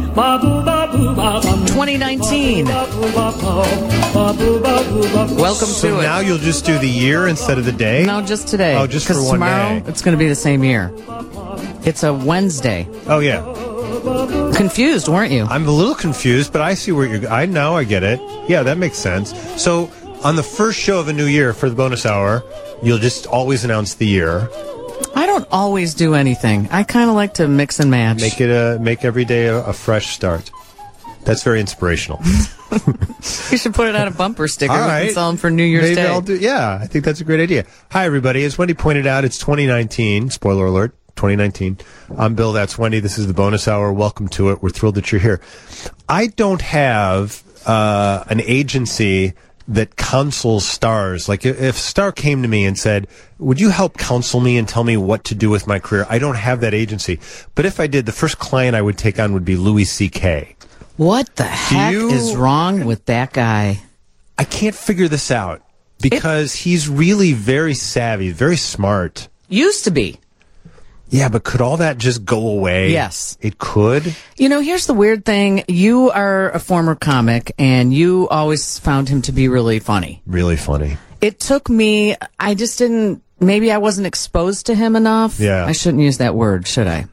2019. Welcome So to it. now you'll just do the year instead of the day? No, just today. Oh, just for 'Cause one tomorrow, day. it's going to be the same year. It's a Wednesday. Oh, yeah. Confused, weren't you? I'm a little confused, but I see where you're... I get it. Yeah, that makes sense. So on the first show of a new year for the bonus hour, you'll just always announce the year. I don't always do anything. I kind of like to mix and match. Make every day a fresh start. That's very inspirational. You should put it on a bumper sticker. All We right. can sell them for New Year's Maybe Day. I'll do. Yeah, I think that's a great idea. Hi, everybody. As Wendy pointed out, it's 2019. Spoiler alert, 2019. I'm Bill. That's Wendy. This is the bonus hour. Welcome to it. We're thrilled that you're here. I don't have an agency that counsels stars. Like if a star came to me and said, would you help counsel me and tell me what to do with my career? I don't have that agency. But if I did, the first client I would take on would be Louis C.K. What the heck is wrong with that guy? I can't figure this out because he's really very savvy, very smart. Used to be. Yeah, but could all that just go away? Yes. It could? You know, here's the weird thing. You are a former comic, and you always found him to be really funny. Really funny. It took me, I just didn't, maybe I wasn't exposed to him enough. Yeah. I shouldn't use that word, should I?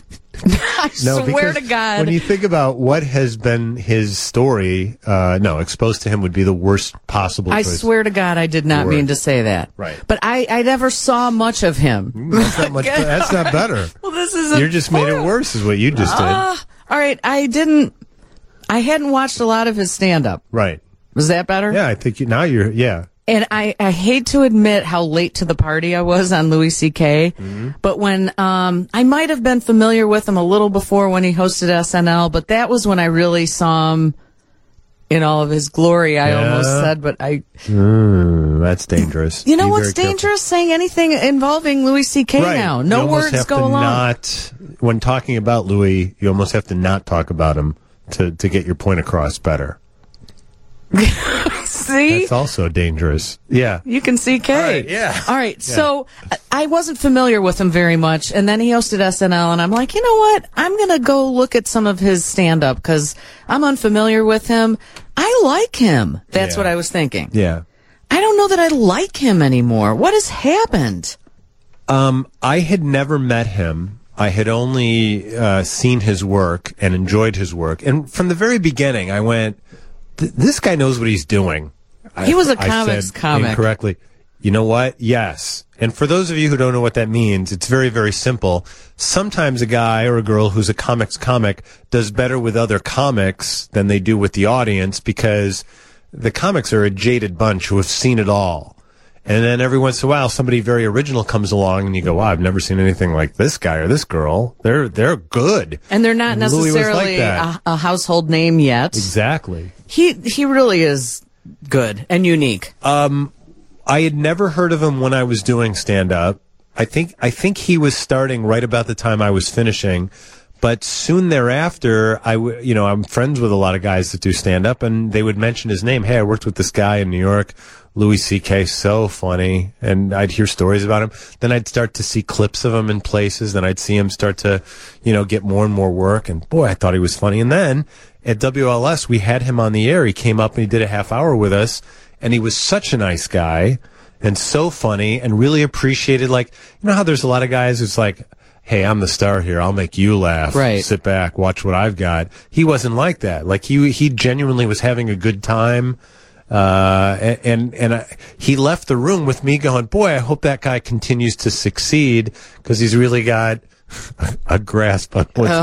I swear because to God. when you think about what has been his story, exposed to him would be the worst possible I choice. swear to God, I did not mean to say that. Right. But I never saw much of him. That's not much. That's not better. Well, this is You just made it worse, is what you just did. All right, I hadn't watched a lot of his stand-up. Right. Was that better? Yeah, I think yeah. And I hate to admit how late to the party I was on Louis C.K., but when I might have been familiar with him a little before when he hosted SNL, but that was when I really saw him in all of his glory, I almost said, but That's dangerous. You know Be what's very dangerous? Saying anything involving Louis C.K. Right. now. You No almost words have go to along. when talking about Louis, you almost have to not talk about him to get your point across better. See? That's also dangerous. Yeah. You can see K. All right, yeah. All right. So I wasn't familiar with him very much, and then he hosted SNL, and I'm like, you know what? I'm going to go look at some of his stand-up because I'm unfamiliar with him. I like him. That's what I was thinking. Yeah. I don't know that I like him anymore. What has happened? I had never met him. I had only seen his work and enjoyed his work. And from the very beginning, I went, this guy knows what he's doing. He was a I comics said comic. Incorrectly. You know what? Yes. And for those of you who don't know what that means, it's very, very simple. Sometimes a guy or a girl who's a comics comic does better with other comics than they do with the audience because the comics are a jaded bunch who have seen it all. And then every once in a while, somebody very original comes along, and you go, "Wow, I've never seen anything like this guy or this girl. They're good." And they're not Louis was necessarily like that. a household name yet. Exactly. He really is good and unique. I had never heard of him when I was doing stand-up. I think he was starting right about the time I was finishing. But soon thereafter, I'm friends with a lot of guys that do stand-up, and they would mention his name. Hey, I worked with this guy in New York, Louis C.K., so funny. And I'd hear stories about him. Then I'd start to see clips of him in places. Then I'd see him start to, get more and more work. And boy, I thought he was funny. And then at WLS, we had him on the air. He came up and he did a half hour with us. And he was such a nice guy and so funny and really appreciated, how there's a lot of guys who's like, hey, I'm the star here. I'll make you laugh. Right. Sit back, watch what I've got. He wasn't like that. Like he genuinely was having a good time. He left the room with me going, boy, I hope that guy continues to succeed because he's really got a grasp on what's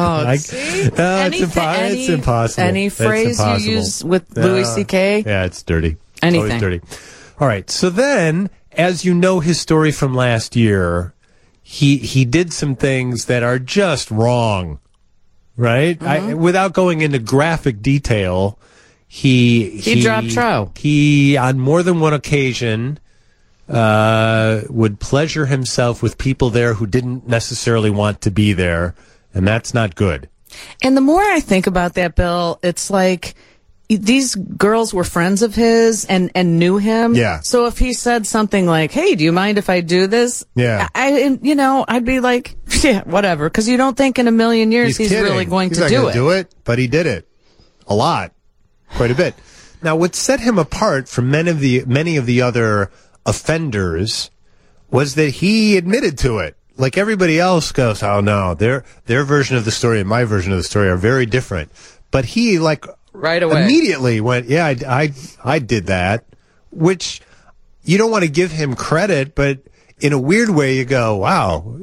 it's impossible. Any phrase you use with Louis C.K.? Yeah, it's dirty. Anything. Always dirty. All right. So then, as you know his story from last year, he did some things that are just wrong, right? Mm-hmm. Without going into graphic detail, he dropped trow. He, on more than one occasion, would pleasure himself with people there who didn't necessarily want to be there, and that's not good. And the more I think about that, Bill, it's like these girls were friends of his and knew him. Yeah. So if he said something like, "Hey, do you mind if I do this?" Yeah. I'd be like, "Yeah, whatever," because you don't think in a million years he's really going to do it. Do it, but he did it a lot, quite a bit. Now, what set him apart from many of the other offenders was that he admitted to it. Like everybody else goes, "Oh no, their version of the story and my version of the story are very different." But he right away immediately went, "Yeah, I did that," which you don't want to give him credit, but in a weird way you go, "Wow,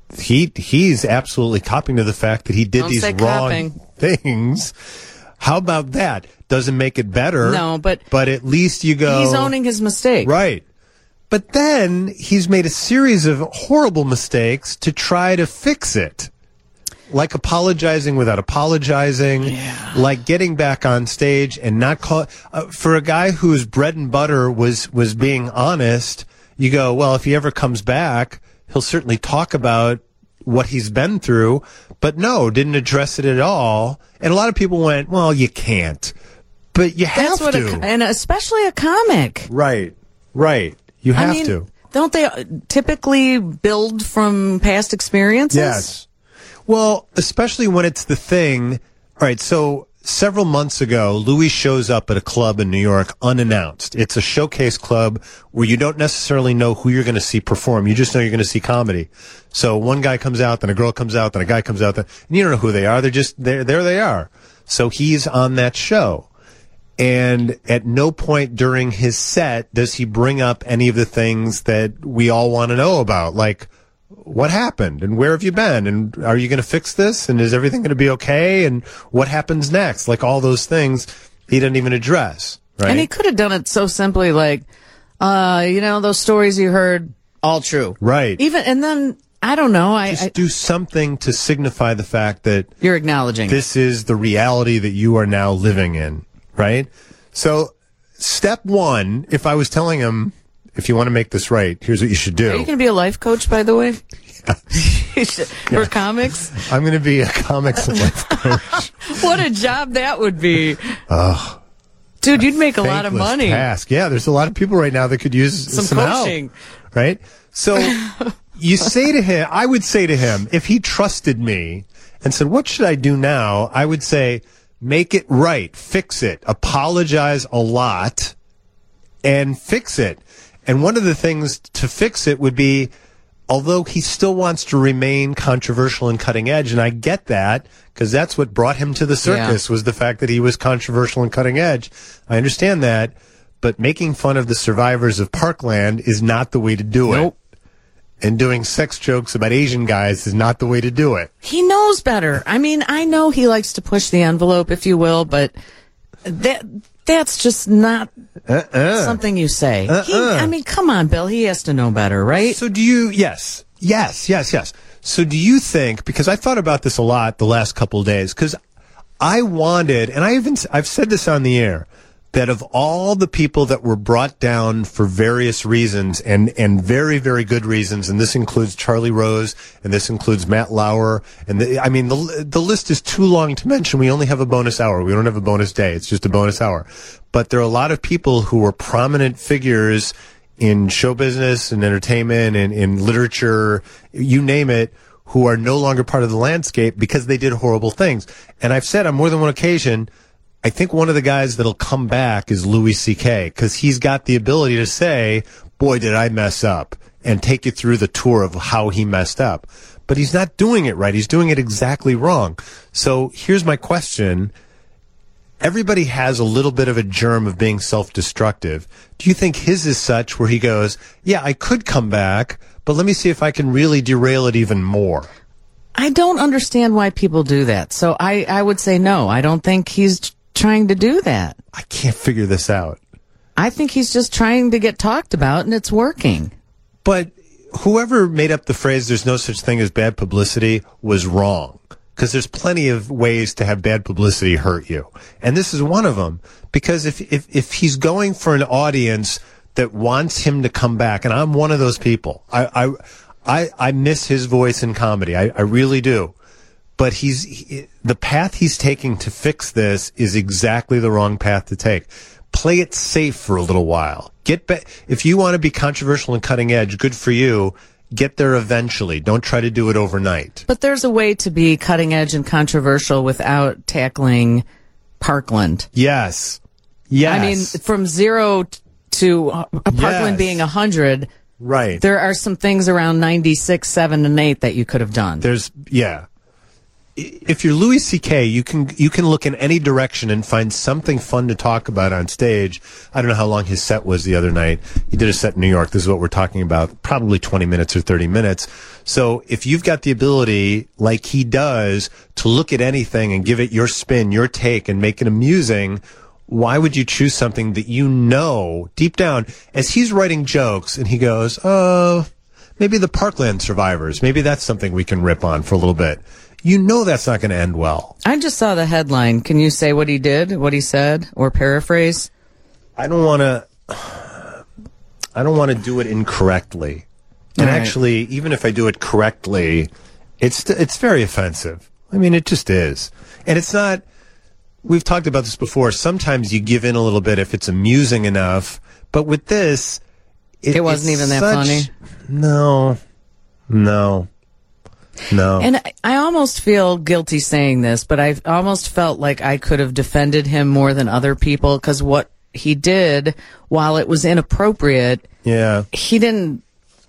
he's absolutely copping to the fact that he did these wrong things." How about that? Doesn't make it better. No, but at least you go, he's owning his mistake. Right. But then he's made a series of horrible mistakes to try to fix it. Like apologizing without apologizing, like getting back on stage and not call for a guy whose bread and butter was being honest. You go, well, if he ever comes back, he'll certainly talk about what he's been through, but no, didn't address it at all. And a lot of people went, well, you can't, but you have to, and especially a comic, right? You have to. Don't they typically build from past experiences? Yes. Well, especially when it's the thing. All right, so several months ago, Louis shows up at a club in New York unannounced. It's a showcase club where you don't necessarily know who you're going to see perform. You just know you're going to see comedy. So one guy comes out, then a girl comes out, then a guy comes out, and you don't know who they are. They're just, there they are. So he's on that show. And at no point during his set does he bring up any of the things that we all want to know about, like, what happened and where have you been and are you going to fix this and is everything going to be okay and what happens next? Like all those things he didn't even address, right? And he could have done it so simply, like, those stories you heard, all true. Right. And then, I don't know. Just do something to signify the fact that you're acknowledging this is the reality that you are now living in, right? So step one, if I was telling him, if you want to make this right, here's what you should do. Are you going to be a life coach, by the way? For comics? I'm going to be a comics life coach. What a job that would be. Dude, you'd make a lot of money. Task. Yeah, there's a lot of people right now that could use some coaching. Help, right? So you say to him, I would say to him, if he trusted me and said, what should I do now? I would say, make it right, fix it, apologize a lot, and fix it. And one of the things to fix it would be, although he still wants to remain controversial and cutting edge, and I get that, because that's what brought him to the circus, was the fact that he was controversial and cutting edge. I understand that, but making fun of the survivors of Parkland is not the way to do it. And doing sex jokes about Asian guys is not the way to do it. He knows better. I mean, I know he likes to push the envelope, if you will, but that's just not something you say. I mean, come on, Bill. He has to know better, right? So do you, yes. So do you think, because I thought about this a lot the last couple of days, because I wanted, and I've said this on the air, that of all the people that were brought down for various reasons and very, very good reasons, and this includes Charlie Rose, and this includes Matt Lauer, and the list is too long to mention. We only have a bonus hour. We don't have a bonus day. It's just a bonus hour. But there are a lot of people who were prominent figures in show business and entertainment and in literature, you name it, who are no longer part of the landscape because they did horrible things. And I've said on more than one occasion, I think one of the guys that'll come back is Louis C.K. because he's got the ability to say, boy, did I mess up, and take you through the tour of how he messed up. But he's not doing it right. He's doing it exactly wrong. So here's my question. Everybody has a little bit of a germ of being self-destructive. Do you think his is such where he goes, yeah, I could come back, but let me see if I can really derail it even more? I don't understand why people do that. So I would say no. I don't think he's trying to do that. I can't figure this out. I think he's just trying to get talked about, and it's working. But whoever made up the phrase, there's no such thing as bad publicity, was wrong. Because there's plenty of ways to have bad publicity hurt you. And this is one of them. Because if he's going for an audience that wants him to come back, and I'm one of those people, I miss his voice in comedy. I really do. but the path he's taking to fix this is exactly the wrong path to take. Play it safe for a little while. If you want to be controversial and cutting edge, good for you. Get there eventually. Don't try to do it overnight. But there's a way to be cutting edge and controversial without tackling Parkland. Yes. I mean, from 0 to Parkland being 100, right? There are some things around 96, 7, and 8 that you could have done. If you're Louis C.K., you can look in any direction and find something fun to talk about on stage. I don't know how long his set was the other night. He did a set in New York. This is what we're talking about. Probably 20 minutes or 30 minutes. So if you've got the ability, like he does, to look at anything and give it your spin, your take, and make it amusing, why would you choose something that you know deep down, as he's writing jokes and he goes, oh, maybe the Parkland survivors, maybe that's something we can rip on for a little bit. You know that's not going to end well. I just saw the headline. Can you say what he did, what he said, or paraphrase? I don't want to do it incorrectly. And actually, even if I do it correctly, it's very offensive. I mean, it just is. And it's not, we've talked about this before, sometimes you give in a little bit if it's amusing enough. But with this, it wasn't even that funny. No. And I almost feel guilty saying this, but I almost felt like I could have defended him more than other people, because what he did, while it was inappropriate, he didn't,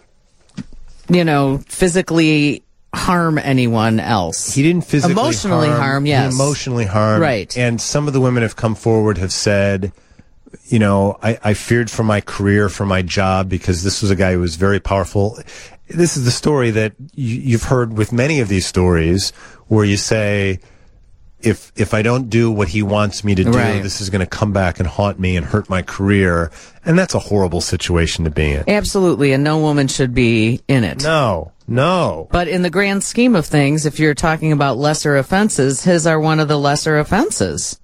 physically harm anyone else. He didn't physically emotionally harm, yes. He emotionally harmed. Right. And some of the women have come forward, have said, I feared for my career, for my job, because this was a guy who was very powerful. This is the story that you've heard with many of these stories, where you say, if I don't do what he wants me to do, this is going to come back and haunt me and hurt my career. And that's a horrible situation to be in. Absolutely. And no woman should be in it. No. But in the grand scheme of things, if you're talking about lesser offenses, his are one of the lesser offenses.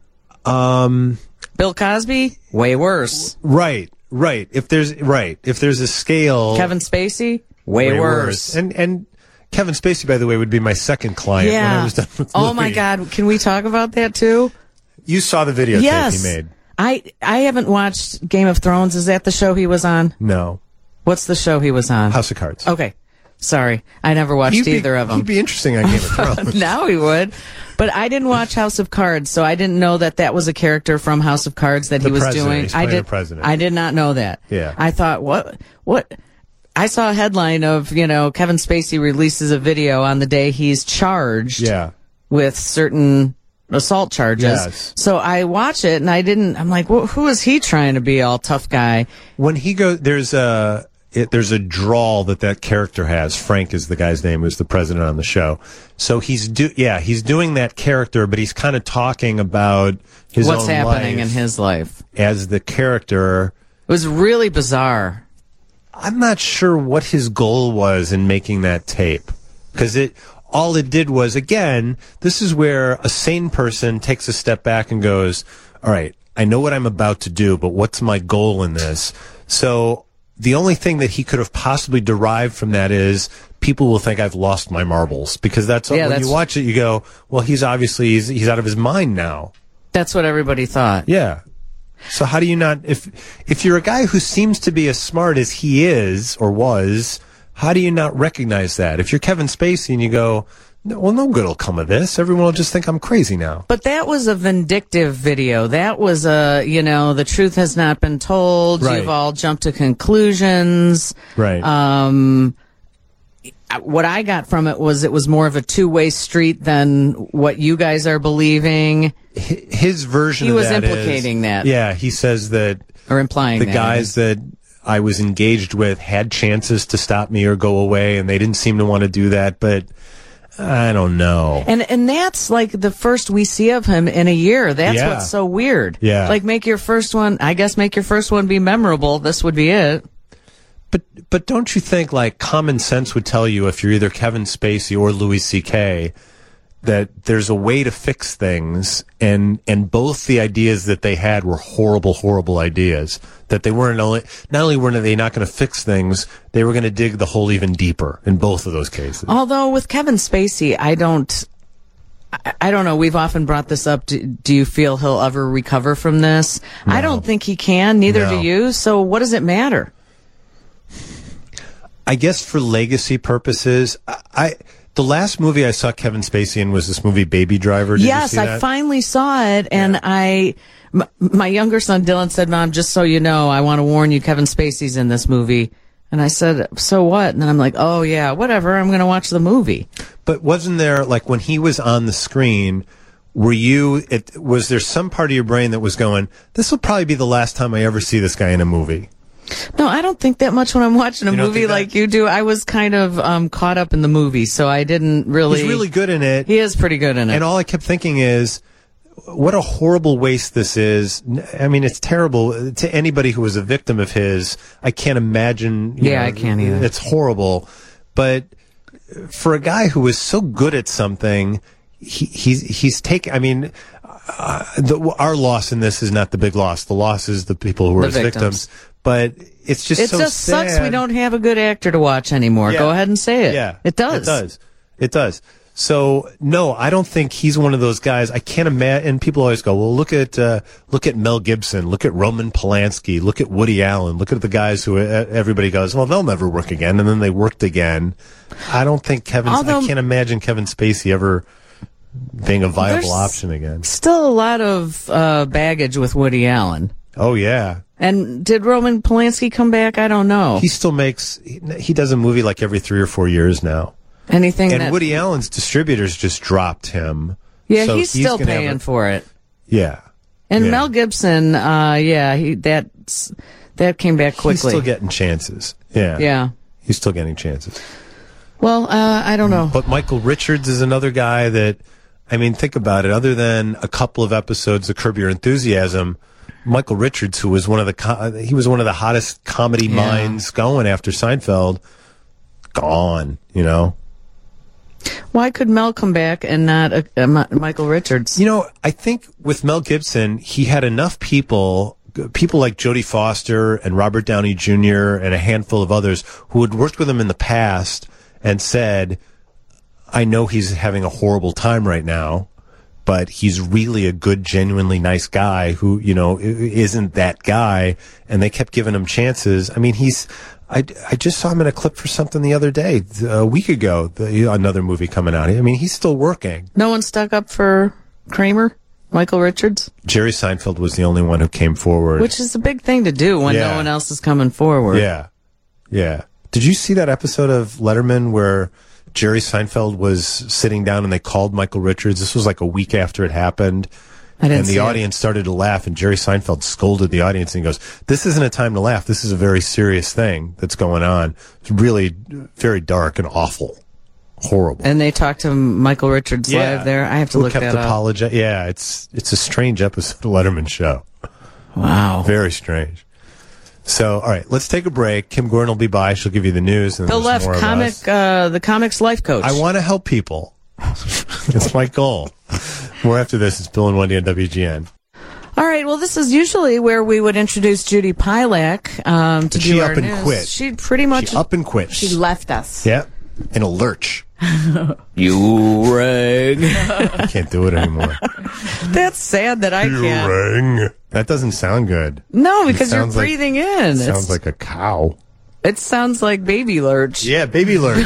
Bill Cosby, way worse. Right. If there's a scale. Kevin Spacey, way worse. And Kevin Spacey, by the way, would be my second client when I was done with Louis. Oh my God, can we talk about that too? You saw the videotape he made. I haven't watched Game of Thrones. Is that the show he was on? No. What's the show he was on? House of Cards. Okay. Sorry. I never watched either of them. He'd be interesting on Game of Thrones. Now he would. But I didn't watch House of Cards, so I didn't know that was a character from House of Cards that he was doing. He's playing the president. I did not know that. Yeah. I thought, what? I saw a headline of, Kevin Spacey releases a video on the day he's charged with certain assault charges. Yes. So I watch it and I'm like, well, who is he trying to be all tough guy? When he goes, there's a drawl that character has. Frank is the guy's name, who's the president on the show. So he's doing that character, but he's kind of talking about his what's own happening life in his life as the character. It was really bizarre. I'm not sure what his goal was in making that tape, because all it did was, again, this is where a sane person takes a step back and goes, all right, I know what I'm about to do, but what's my goal in this? So the only thing that he could have possibly derived from that is people will think I've lost my marbles, because when you watch it, you go, well, he's obviously, he's out of his mind now. That's what everybody thought. Yeah. So how do you not, if you're a guy who seems to be as smart as he is or was, how do you not recognize that? If you're Kevin Spacey and you go, no good will come of this, everyone will just think I'm crazy now. But that was a vindictive video. That was the truth has not been told. Right. You've all jumped to conclusions. Right. What I got from it was more of a two-way street than what you guys are believing. His version he of was that implicating that. Yeah, he says that, or implying the guys that I was engaged with had chances to stop me or go away, and they didn't seem to want to do that, but I don't know. And that's like the first we see of him in a year. That's what's so weird. Yeah. Like make your first one be memorable. This would be it. But don't you think, like, common sense would tell you, if you're either Kevin Spacey or Louis C.K., that there's a way to fix things, and both the ideas that they had were horrible ideas, that they weren't not only were they not going to fix things, they were going to dig the hole even deeper in both of those cases. Although with Kevin Spacey, I don't know. We've often brought this up. Do you feel he'll ever recover from this? No. I don't think he can. Neither No. do you. So what does it matter? I guess for legacy purposes, the last movie I saw Kevin Spacey in was this movie Baby Driver. Did Yes, you see that? I finally saw it, and my younger son Dylan said, "Mom, just so you know, I want to warn you, Kevin Spacey's in this movie." And I said, "So what?" And then I'm like, "Oh yeah, whatever. I'm going to watch the movie." But wasn't there, like, when he was on the screen, was there some part of your brain that was going, this will probably be the last time I ever see this guy in a movie? No, I don't think that much when I'm watching a You don't movie think that? like you do. I was kind of caught up in the movie, so I didn't really. He's really good in it. He is pretty good in it. And all I kept thinking is, what a horrible waste this is. I mean, it's terrible to anybody who was a victim of his. I can't imagine. I can't either. It's horrible. But for a guy who is so good at something, he's taken. I mean, our loss in this is not the big loss. The loss is the people who are his victims. But it's just it so just sad. sucks we don't have a good actor to watch anymore. Yeah. Go ahead and say it. Yeah, it does. It does. It does. So no, I don't think he's one of those guys. I can't imagine. And people always go, "Well, look at Mel Gibson, look at Roman Polanski, look at Woody Allen, look at the guys who everybody goes, well, they'll never work again," and then they worked again. I don't think I can't imagine Kevin Spacey ever being a viable option again. Still a lot of baggage with Woody Allen. Oh yeah. And did Roman Polanski come back? I don't know. He still he does a movie like every 3 or 4 years now. And Woody Allen's distributors just dropped him. Yeah, so he's still paying for it. Yeah. And yeah. Mel Gibson, that came back quickly. He's still getting chances. Yeah. Yeah. He's still getting chances. Well, I don't know. But Michael Richards is another guy that, I mean, think about it. Other than a couple of episodes of Curb Your Enthusiasm, Michael Richards, who was one of the hottest comedy minds going after Seinfeld, gone, you know? Why could Mel come back and not Michael Richards? You know, I think with Mel Gibson, he had enough people like Jodie Foster and Robert Downey Jr. and a handful of others who had worked with him in the past and said, I know he's having a horrible time right now, but he's really a good, genuinely nice guy who, you know, isn't that guy. And they kept giving him chances. I mean, I just saw him in a clip for something the other day, a week ago, another movie coming out. I mean, he's still working. No one stuck up for Kramer? Michael Richards? Jerry Seinfeld was the only one who came forward. Which is a big thing to do when no one else is coming forward. Yeah. Yeah. Did you see that episode of Letterman where Jerry Seinfeld was sitting down and they called Michael Richards? This was like a week after it happened. And the audience started to laugh, and Jerry Seinfeld scolded the audience, and he goes, "This isn't a time to laugh. This is a very serious thing that's going on. It's really very dark and awful. Horrible." And they talked to Michael Richards live there. I have to look that up. Yeah, it's a strange episode of Letterman show. Wow. Very strange. So, all right, let's take a break. Kim Gordon will be by. She'll give you the news. And Bill Leff, the comics life coach. I want to help people. It's my goal. More after this. It's Bill and Wendy on WGN. All right. Well, this is usually where we would introduce Judy Pilak to do our news. She up and quit. She pretty much She up and quit. She left us. Yeah, in a lurch. You rang. I can't do it anymore. That's sad that I can't. You rang. That doesn't sound good. No, because you're breathing in. It sounds like a cow. It sounds like baby lurch. Yeah, baby lurch.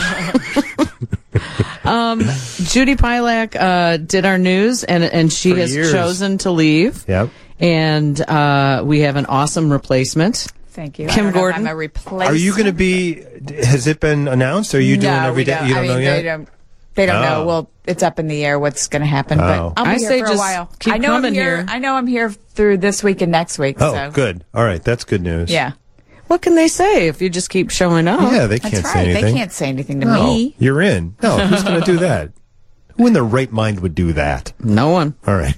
Judy Pilak did our news, and she has chosen to leave. Yep. And we have an awesome replacement. Thank you. Kim Gordon. I'm a replacement. Are you going to be? Has it been announced? Are you doing every day? You don't know yet. They don't know. Well, it's up in the air what's going to happen. But I'll be here for a while. Keep coming here. I know I'm here through this week and next week. Oh, so. good. All right, that's good news. Yeah. What can they say if you just keep showing up? Yeah, they can't say anything. They can't say anything to me. You're in. No, who's going to do that? Who in their right mind would do that? No one. All right.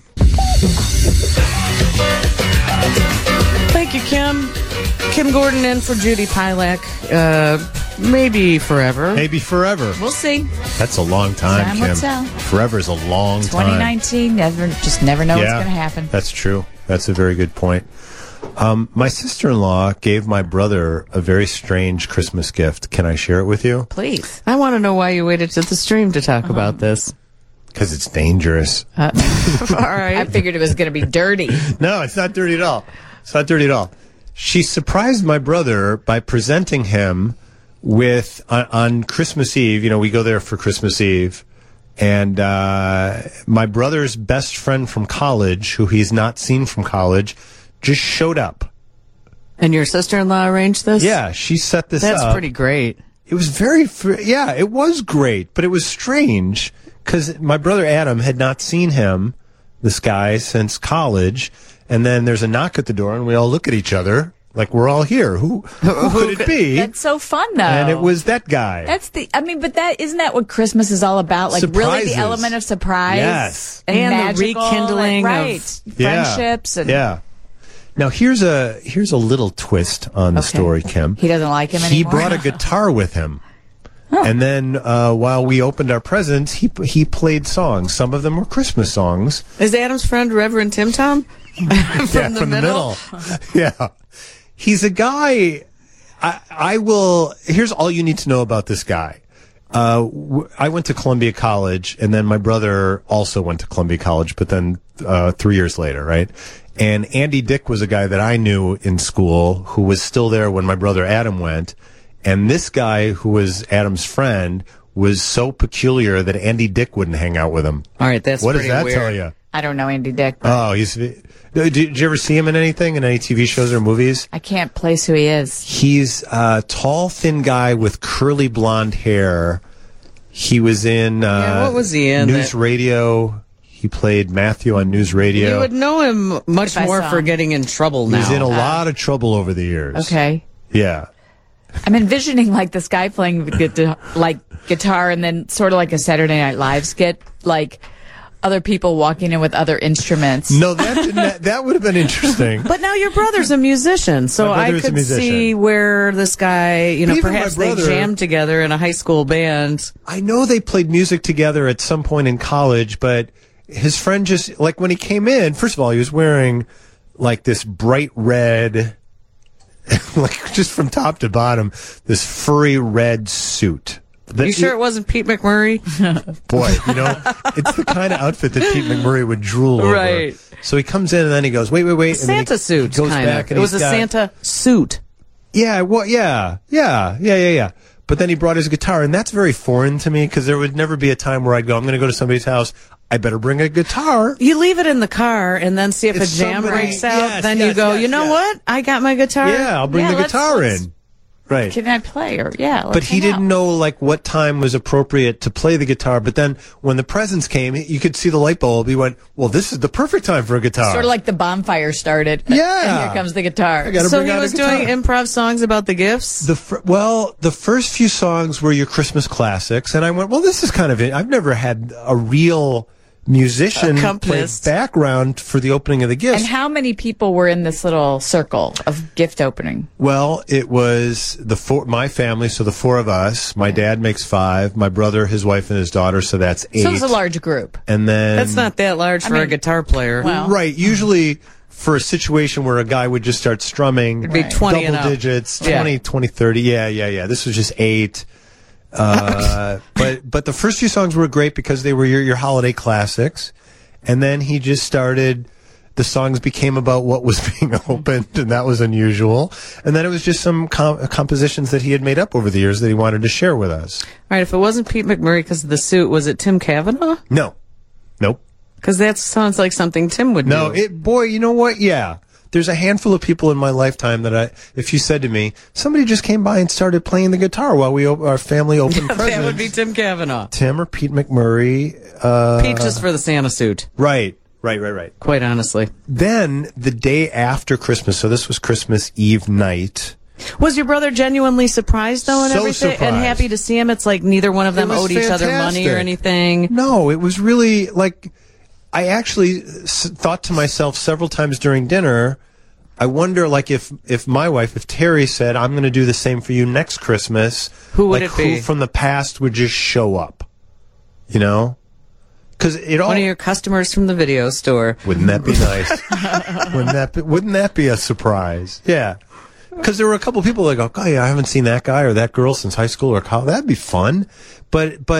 Thank you, Kim. Kim Gordon in for Judy Pilak. Maybe forever. Maybe forever. We'll see. That's a long time, Kim. Forever's a long time. 2019, just never know what's going to happen. That's true. That's a very good point. My sister-in-law gave my brother a very strange Christmas gift. Can I share it with you? Please. I want to know why you waited to the stream to talk about this. Because it's dangerous. All right. I figured it was going to be dirty. No, it's not dirty at all. It's not dirty at all. She surprised my brother by presenting him with, on Christmas Eve, you know, we go there for Christmas Eve, and my brother's best friend from college, who he's not seen from college, just showed up. And your sister-in-law arranged this? Yeah, she set this up. That's pretty great. It was it was great, but it was strange because my brother Adam had not seen this guy, since college. And then there's a knock at the door, and we all look at each other like we're all here. Who could it be? That's so fun, though. And it was that guy. But isn't that what Christmas is all about? Like, Surprises. Really, the element of surprise, yes, and magical, the rekindling of friendships, and Now here's a little twist on the story, Kim. He doesn't like him anymore. He brought a guitar with him. Oh. And then while we opened our presents, he played songs. Some of them were Christmas songs. Is Adam's friend Reverend Tim Tom? from the middle. Yeah. He's a guy, here's all you need to know about this guy. I went to Columbia College, and then my brother also went to Columbia College, but then 3 years later, right? And Andy Dick was a guy that I knew in school who was still there when my brother Adam went. And this guy, who was Adam's friend, was so peculiar that Andy Dick wouldn't hang out with him. All right, that's what pretty does that weird. tell you? I don't know Andy Dick. Oh, did you ever see him in anything, in any TV shows or movies? I can't place who he is. He's a tall, thin guy with curly blonde hair. He was in what was he in? News Radio. He played Matthew on News Radio. You would know him much more for getting in trouble now. He's in a lot of trouble over the years. Okay. Yeah. I'm envisioning like this guy playing guitar, and then sort of like a Saturday Night Live skit, like other people walking in with other instruments. No, that would have been interesting. But now your brother's a musician, so I could see where this guy, perhaps they jammed together in a high school band. I know they played music together at some point in college, but his friend just, like, when he came in, first of all, he was wearing like this bright red, like just from top to bottom, this furry red suit. You sure it wasn't Pete McMurray? Boy, it's the kind of outfit that Pete McMurray would drool over. Right. So he comes in and then he goes, wait. A Santa suit. Goes back and it was a Santa suit. Yeah, well, yeah. But then he brought his guitar, and that's very foreign to me because there would never be a time where I'd go, I'm going to go to somebody's house, I better bring a guitar. You leave it in the car and then see if a jam breaks out. Then you go, what? I got my guitar. Yeah, I'll bring the guitar in. Right. Can I play? But he didn't know like what time was appropriate to play the guitar. But then when the presents came, you could see the light bulb. He went, well, this is the perfect time for a guitar. Sort of like the bonfire started. Yeah. And here comes the guitar. So he was doing improv songs about the gifts? The first few songs were your Christmas classics. And I went, well, this is kind of it. I've never had a real musician play background for the opening of the gifts. And how many people were in this little circle of gift opening? Well, it was my family, so the four of us. My dad makes 5. My brother, his wife, and his daughter, so that's 8. So it's a large group. And then that's not that large for a guitar player. Well, right. Usually for a situation where a guy would just start strumming, it'd be 20 double digits, 20, 30. Yeah. This was just 8. But the first few songs were great because they were your holiday classics, and then he just started. The songs became about what was being opened, and that was unusual. And then it was just some compositions that he had made up over the years that he wanted to share with us. All right. If it wasn't Pete McMurray because of the suit, was it Tim Cavanaugh? No, nope. Because that sounds like something Tim would do. No, boy, you know what? Yeah. There's a handful of people in my lifetime that if you said to me, somebody just came by and started playing the guitar while our family opened presents. That would be Tim Cavanaugh. Tim or Pete McMurray. Pete just for the Santa suit. Right. Quite honestly. Then the day after Christmas, so this was Christmas Eve night. Was your brother genuinely surprised though and everything? Surprised. And happy to see him? It's like neither one of them owed each other money or anything? No, it was really like... I actually thought to myself several times during dinner, I wonder, like, if Terry said, I'm going to do the same for you next Christmas, who would it be? Who from the past would just show up? Because one of your customers from the video store. Wouldn't that be nice? Wouldn't that be a surprise? Yeah. Because there were a couple of people that go, oh, yeah, I haven't seen that guy or that girl since high school or college. That'd be fun. But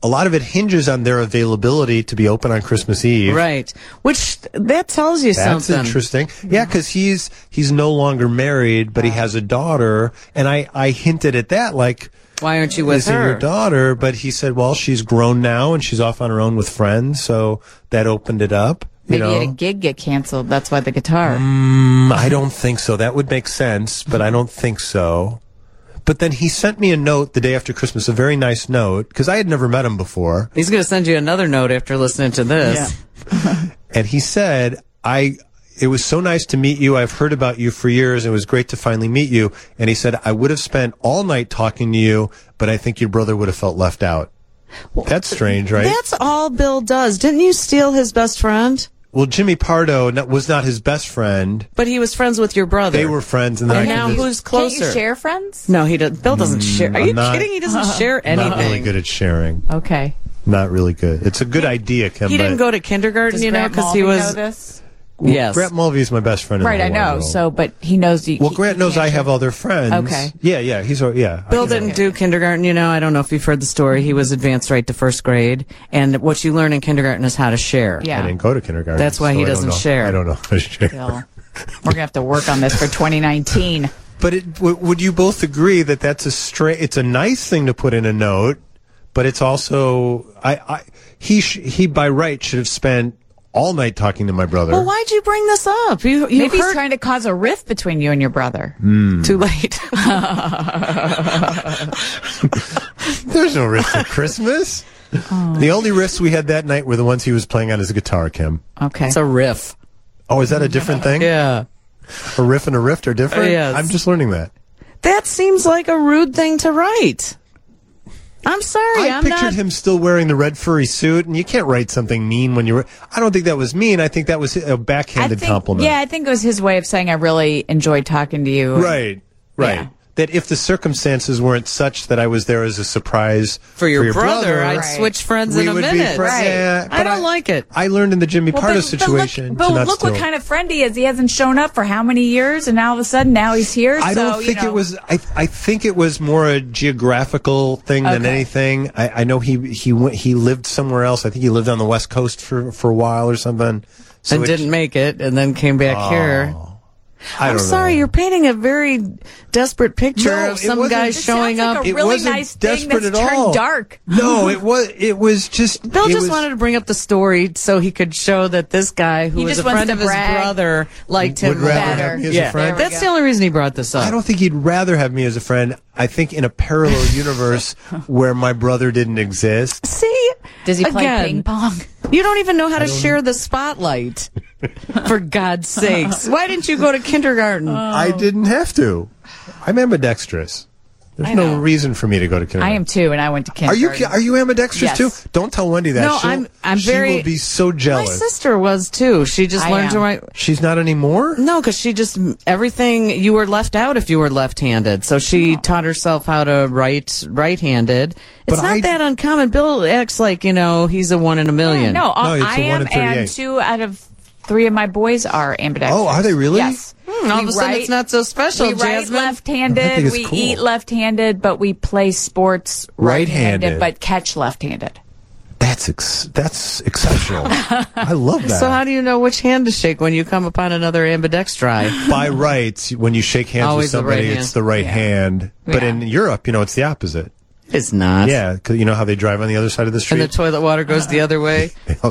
a lot of it hinges on their availability to be open on Christmas Eve. Right. Which, that tells you That's something. interesting. Yeah, because he's no longer married, but he has a daughter. And I hinted at that, like, Why aren't you with isn't her? your daughter? But he said, well, she's grown now and she's off on her own with friends. So that opened it up. Maybe a gig get canceled. That's why the guitar. I don't think so. That would make sense, but I don't think so. But then he sent me a note the day after Christmas, a very nice note, because I had never met him before. He's going to send you another note after listening to this. Yeah. And he said, it was so nice to meet you. I've heard about you for years. It was great to finally meet you. And he said, I would have spent all night talking to you, but I think your brother would have felt left out. That's strange, right? That's all Bill does. Didn't you steal his best friend? Well, Jimmy Pardo was not his best friend. But he was friends with your brother. They were friends. And then And I now convinced- who's closer? Can't you share friends? No, he does. Bill doesn't share. Are you I'm not- kidding? He doesn't share anything. Not really good at sharing. Okay. Not really good. It's a good idea, Kim. He didn't but- go to kindergarten, Does you know, Grant because he Mulvey was. know this? Yes. Grant Mulvey is my best friend. Right, I in the whole know. world. So, but he knows you. Well, Grant knows I have all. other friends. Okay. Yeah. Bill didn't do kindergarten, you know. I don't know if you've heard the story. He was advanced right to first grade. And what you learn in kindergarten is how to share. I Yeah. didn't go to kindergarten. That's why he so I don't doesn't know. share. I don't know how to share. Bill, we're gonna have to work on this for 2019. But would you both agree that that's it's a nice thing to put in a note, but it's also he by right should have spent all night talking to my brother. Well, why'd you bring this up? You Maybe he's heard trying to cause a rift between you and your brother. too late. There's no risk at Christmas. The only risks we had that night were the ones he was playing on his guitar, Kim. Okay. It's a riff. Oh, is that a different thing? Yeah. A riff and a rift are different? Yes. I'm just learning that. That seems like a rude thing to write. I'm sorry. I I'm pictured not. him still wearing the red furry suit, and you can't write something mean when you're. I don't think that was mean. I think that was a backhanded compliment. Yeah, I think it was his way of saying I really enjoyed talking to you. Right. Yeah. That if the circumstances weren't such that I was there as a surprise For your brother, brother, I'd Right. switch friends we in a would minute. be friends. Right. Yeah, I but don't like it. I learned in the Jimmy Pardo situation. But to not look what steal. kind of friend he is. He hasn't shown up for how many years, and all of a sudden now he's here. I so, don't think you know. it was. I think it was more a geographical thing than Okay. anything. I know he lived somewhere else. I think he lived on the West Coast for a while or something. So And it- didn't make it, and then came back here. I I'm don't sorry, know. you're painting a very desperate picture No, of it some wasn't- guy It showing sounds like up. a It really wasn't nice thing desperate that's at turned all. dark. No, it was just. Bill it just was- wanted to bring up the story so he could show that this guy, who He was just a wants friend to of his brag. brother, liked him Would rather better. have me as Yeah, a friend. There we that's go. the only reason he brought this up. I don't think he'd rather have me as a friend. I think in a parallel universe where my brother didn't exist. See? Does he play Again, ping pong? You don't even know how to share the spotlight. For God's sakes. Why didn't you go to kindergarten? I didn't have to. I'm ambidextrous. There's I no know. reason for me to go to kindergarten. I am too, and I went to Are you kindergarten. ambidextrous Yes. too? Don't tell Wendy that. No, I'm she very- will be so My jealous. sister was too. She just I learned to am. write. She's not anymore. No, because she just everything you were left out if you were left-handed. So she taught herself how to write right-handed. It's But not I- that uncommon. Bill acts like he's a 1 in a million. No, No, it's I a 1 am, in 38. and 2 out of 3 of my boys are ambidextrous. Oh, are they really? Yes. all of a sudden it's not so special, We write Jasmine. I left-handed, think it's we cool. eat left-handed, but we play sports Right-handed. right-handed, but catch left-handed. That's exceptional. I love that. So how do you know which hand to shake when you come upon another ambidextri? By rights, when you shake hands Always with the somebody, right it's hand. the right hand. But Yeah. in Europe, it's the opposite. It's not. Yeah, because you know how they drive on the other side of the And street. the toilet water goes the other way.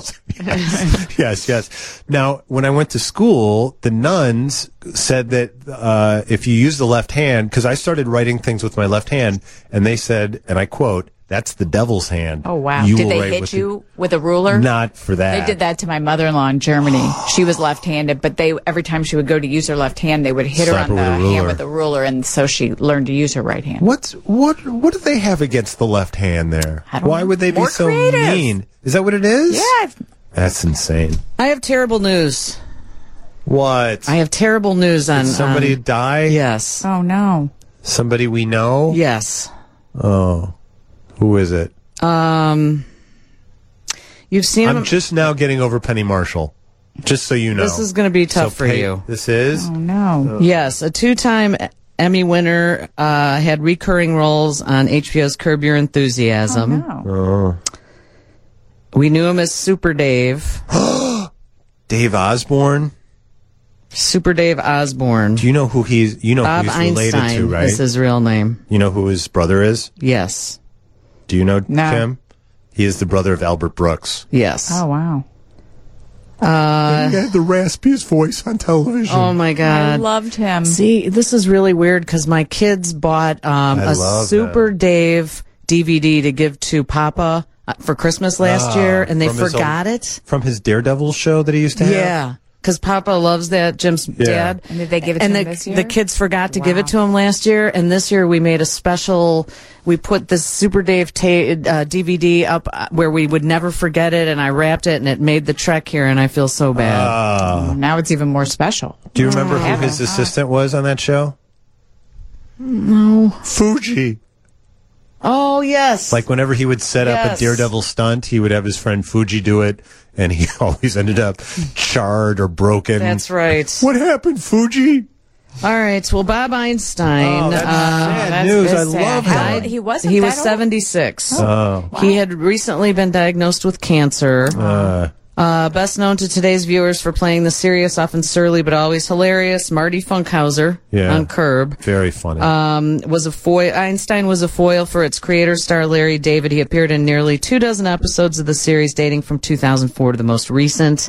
Yes. Now, when I went to school, the nuns said that if you use the left hand, because I started writing things with my left hand, and they said, and I quote, "That's the devil's hand." Oh, wow. You Did will they write hit with you with a ruler? Not for that. They did that to my mother-in-law in Germany. She was left-handed, but every time she would go to use her left hand, they would hit Slap her her on the with a ruler. hand with a ruler, and so she learned to use her right hand. What do they have against the left hand there? I don't Why know. would they be More so creative. mean? Is that what it is? Yeah. That's insane. I have terrible news. What? I have terrible news on Did somebody die? Yes. Oh, no. Somebody we know? Yes. Oh. Who is it? You've seen him. I'm just now getting over Penny Marshall. Just so you know. This is going to be tough for you. This is? Oh, no. Yes, a 2-time Emmy winner had recurring roles on HBO's Curb Your Enthusiasm. No. We knew him as Super Dave. Dave Osborne. Super Dave Osborne. Do you know who he's? You know Bob who he's related Einstein to, right? is his real name. You know who his brother is? Yes. Do you know No. Kim? He is the brother of Albert Brooks. Yes. Oh, wow. He had the raspiest voice on television. Oh my I God. loved him. See, this is really weird because my kids bought a love Super Dave DVD to give to Papa for Christmas last year, and they from his forgot it. From his Daredevil show that he used to have? Yeah. Because Papa loves that, Jim's dad. And did they give it to him this year? The kids forgot to give Wow. it to him last year, and this year we made a special. We put this Super Dave DVD up where we would never forget it, and I wrapped it, and it made the trek here, and I feel so bad. Now it's even more special. Do you remember who his assistant was on that show? No. Fuji. Oh, yes. Like whenever he would set up a Yes. Daredevil stunt, he would have his friend Fuji do it, and he always ended up charred or broken. That's right. What happened, Fuji? All right. Well, Bob Einstein. Oh, that's sad that's news. I sad. love How- him. He wasn't He that was old? 76. Oh. He had recently been diagnosed with cancer. Best known to today's viewers for playing the serious, often surly, but always hilarious Marty Funkhauser on Curb. Very funny. Was a foil. Einstein was a foil for its creator, star Larry David. He appeared in nearly 24 episodes of the series, dating from 2004 to the most recent.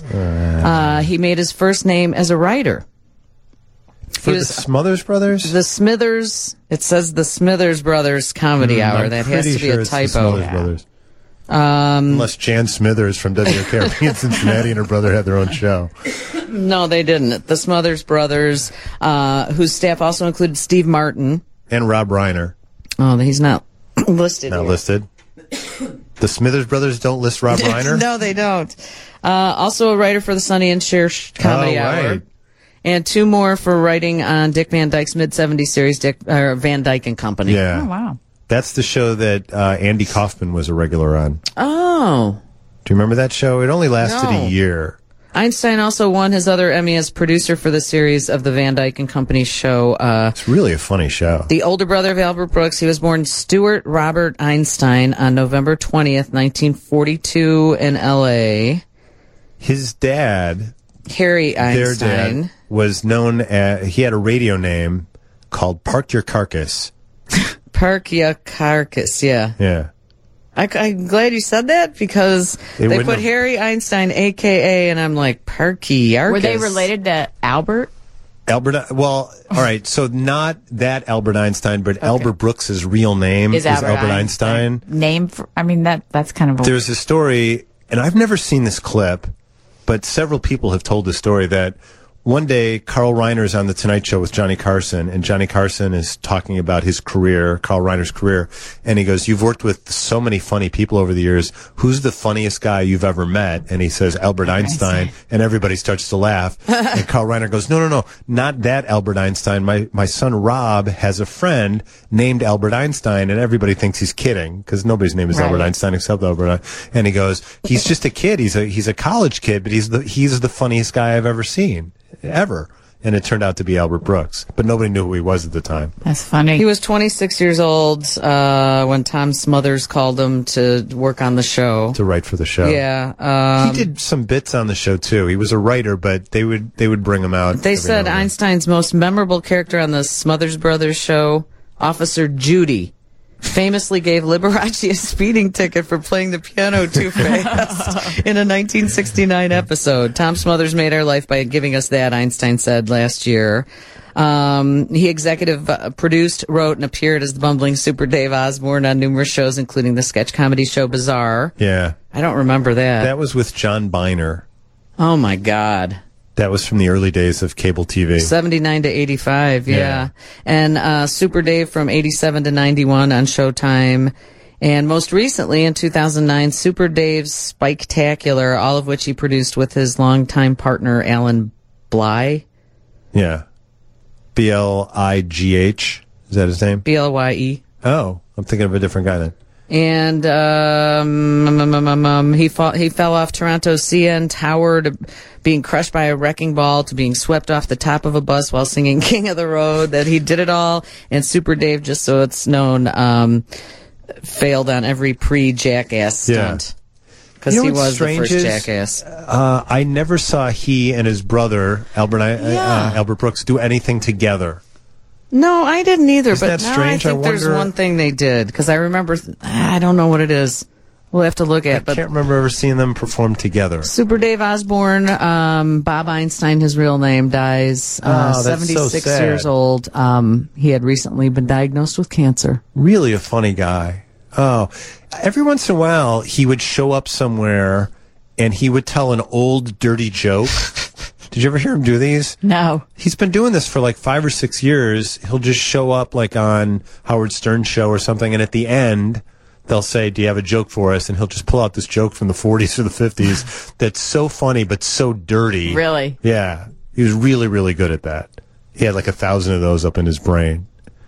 He made his first name as a writer. For he the was- Smothers Brothers? The Smithers. It says the Smithers Brothers Comedy Hour. I'm That has pretty to be sure a it's the typo. Smothers Brothers. Unless Jan Smithers from WKRP in Cincinnati and her brother had their own show. No, they didn't. The Smothers Brothers, whose staff also included Steve Martin. And Rob Reiner. Oh, he's not listed. Not here. listed. The Smithers Brothers don't list Rob Reiner? No, they don't. Also a writer for the Sonny and Cher Comedy Oh, Hour. right. And 2 more for writing on Dick Van Dyke's mid-70s series, Van Dyke and Company. Yeah. Oh, wow. That's the show that Andy Kaufman was a regular on. Oh. Do you remember that show? It only lasted No. a year. Einstein also won his other Emmy as producer for the series of the Van Dyke and Company show. It's really a funny show. The older brother of Albert Brooks, he was born Stuart Robert Einstein on November 20th, 1942 in L.A. His dad, Harry their Einstein. dad, was known as, he had a radio name called Park Your Carcass. Park Ya Carcass, yeah. Yeah. I'm glad you said that because they wouldn't put have- Harry Einstein, a.k.a., and I'm like, Parky Yarkas. Were they related to Albert? Albert, well, all right, so not that Albert Einstein, but Albert Brooks's real name is Albert Einstein. Name for, I mean, that's kind of a... There's a story, and I've never seen this clip, but several people have told the story that one day Carl Reiner's on The Tonight Show with Johnny Carson, and Johnny Carson is talking about his career, Carl Reiner's career, and he goes, "You've worked with so many funny people over the years. Who's the funniest guy you've ever met?" And he says, "Albert Einstein," and everybody starts to laugh. And Carl Reiner goes, No, not that Albert Einstein. My son Rob has a friend named Albert Einstein, and everybody thinks he's kidding, because nobody's name is Right. Albert Einstein except Albert Einstein. And he goes, "He's just a kid. He's a college kid, but he's the funniest guy I've ever seen. Ever." And it turned out to be Albert Brooks, but nobody knew who he was at the time. That's funny. He was 26 years old when Tom Smothers called him to work on the show. To write for the show. Yeah. He did some bits on the show too. He was a writer, but they would bring him out. They every said now and then. Einstein's most memorable character on the Smothers Brothers show, Officer Judy, famously gave Liberace a speeding ticket for playing the piano too fast in a 1969 episode. Tom Smothers made our life by giving us that, Einstein said last year. He executive produced, wrote, and appeared as the bumbling Super Dave Osborne on numerous shows, including the sketch comedy show Bizarre. Yeah. I don't remember that. That was with John Biner. Oh, my God. That was from the early days of cable TV. 79 to 85, yeah. Yeah. And Super Dave from 87 to 91 on Showtime. And most recently, in 2009, Super Dave's Spike-tacular, all of which he produced with his longtime partner, Alan Bly. Yeah. B-L-I-G-H. Is that his name? B-L-Y-E. Oh, I'm thinking of a different guy then. And he fell off Toronto's CN Tower to being crushed by a wrecking ball to being swept off the top of a bus while singing King of the Road. That he did it all. And Super Dave, just so it's known, failed on every pre-Jackass stunt. because You know he what's was the strange first is, jackass. I never saw he and his brother, Albert Brooks, do anything together. No, I didn't either. Isn't But that now strange? I think there's wonder- one thing they did, because I remember, I don't know what it is. We'll have to look I at. But can't remember ever seeing them perform together. Super Dave Osborne, Bob Einstein, his real name, dies, that's so 76 sad. years old. He had recently been diagnosed with cancer. Really a funny guy. Oh, every once in a while he would show up somewhere and he would tell an old dirty joke. Did you ever hear him do these? No. He's been doing this for like 5 or 6 years. He'll just show up like on Howard Stern's show or something, and at the end they'll say, "Do you have a joke for us?" And he'll just pull out this joke from the 40s or the 50s that's so funny but so dirty. Really? Yeah. He was really, really good at that. He had like 1,000 of those up in his brain.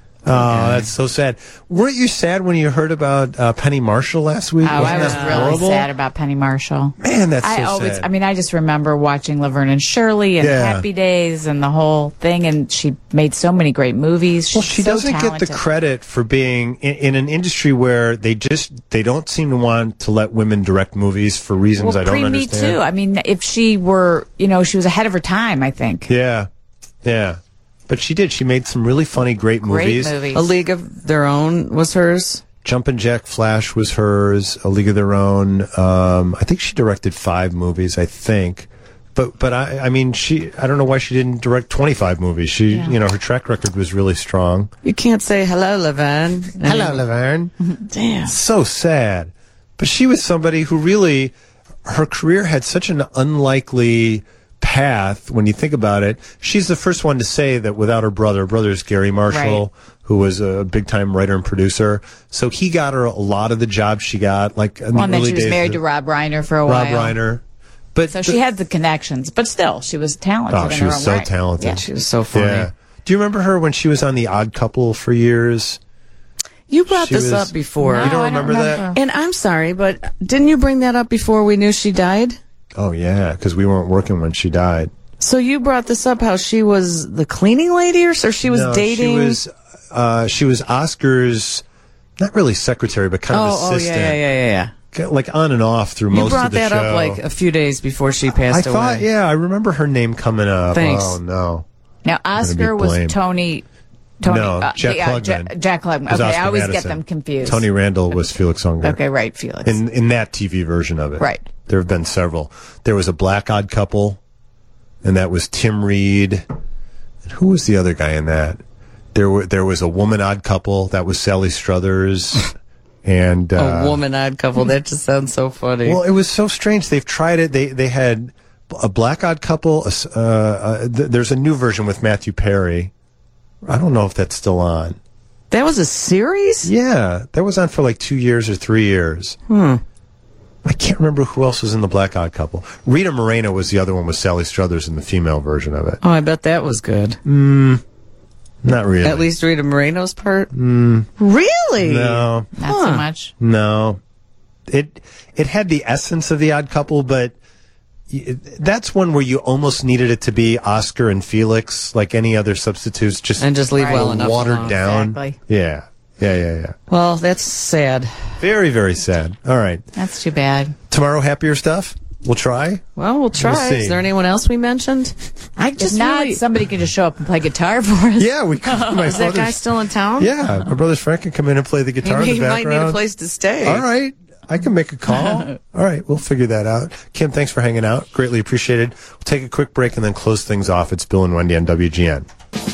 Oh, that's so sad. Weren't you sad when you heard about Penny Marshall last week? Oh, Wasn't I was that really horrible? sad about Penny Marshall. Man, that's so sad. I just remember watching Laverne and Shirley and Yeah. Happy Days and the whole thing, and she made so many great movies. Well, She's she so doesn't talented. get the credit for being in an industry where they don't seem to want to let women direct movies for reasons I don't pre-Me understand. too. I mean, if she were, she was ahead of her time, I think. Yeah, yeah. But she did. She made some really funny, great movies. Great movies. A League of Their Own was hers. Jumpin' Jack Flash was hers. A League of Their Own. I think she directed 5 movies. I think. But I mean, I don't know why she didn't direct 25 movies. Her track record was really strong. You can't say hello, Laverne. Hello, Laverne. Damn. So sad. But she was somebody who really, her career had such an unlikely path when you think about it. She's the first one to say that without her brother's Gary Marshall, Right. who was a big-time writer and producer. So he got her a lot of the jobs she got. Like in Well, the and then early she was days married of to Rob Reiner for a Rob while. Reiner. But So she had the connections, but still, she was talented. oh, in she her was own so right. talented. Yeah. She was so funny. Yeah. Do you remember her when she was on The Odd Couple for years? You brought She this was- up before. No, You don't I remember that? And I'm sorry, but didn't you bring that up before we knew she died? Oh, yeah, because we weren't working when she died. So you brought this up, how she was the cleaning lady, or she was No, dating? She was Oscar's, not really secretary, but kind of assistant. yeah. Like on and off through You most brought of the that show. up like a few days before she I passed away. thought, yeah, I remember her name coming up. Thanks. Oh, no. Now, Oscar was blamed. Tony. No, Jack Klugman. Jack Klugman. Was Okay, Oscar I always Madison. get them confused. Tony Randall was Felix Unger. Okay, right, Felix. In that TV version of it. Right. There have been several. There was a Black Odd Couple, and that was Tim Reed. And who was the other guy in that? There was a Woman Odd Couple. That was Sally Struthers. And A Woman Odd Couple. That just sounds so funny. well, it was so strange. They've tried it. They had a Black Odd Couple. There's a new version with Matthew Perry. I don't know if that's still on. that was a series? Yeah, that was on for like 2 years or 3 years. I can't remember who else was in the Black Odd Couple. Rita Moreno was the other one with Sally Struthers in the female version of it. Oh, I bet that was good. Not really. At least Rita Moreno's part? Really? No. Not so much. No. It had the essence of the Odd Couple, but that's one where you almost needed it to be Oscar and Felix, like any other substitutes, And just leave Right. well enough watered alone. down. Exactly. Yeah. Well, that's sad. Very, very sad. All right. That's too bad. Tomorrow, happier stuff? We'll try. Well, we'll try. We'll see. Is there anyone else we mentioned? I If just not, really... somebody can just show up and play guitar for us. Yeah, we could. My Is that guy brother's- still in town? Yeah, my brother's friend can come in and play the guitar in He the might background. need a place to stay. All right. I can make a call. All right. We'll figure that out. Kim, thanks for hanging out. Greatly appreciated. We'll take a quick break and then close things off. It's Bill and Wendy on WGN.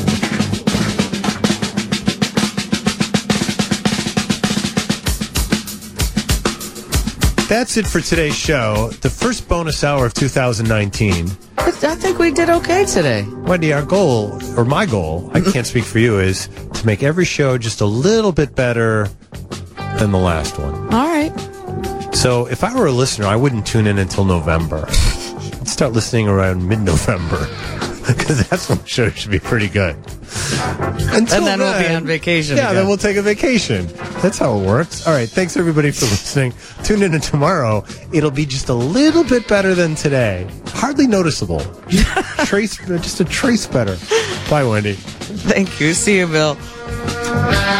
That's it for today's show. The first bonus hour of 2019. I think we did okay today. Wendy, our goal, or my goal, I can't speak for you, is to make every show just a little bit better than the last one. All right. So if I were a listener, I wouldn't tune in until November. I'd start listening around mid-November, because that's when the show should be pretty good. Until And then we'll be on vacation Yeah, again. then we'll take a vacation. That's how it works. All right, thanks everybody for listening. Tune in tomorrow. It'll be just a little bit better than today. Hardly noticeable. Just a trace better. Bye, Wendy. Thank you. See you, Bill.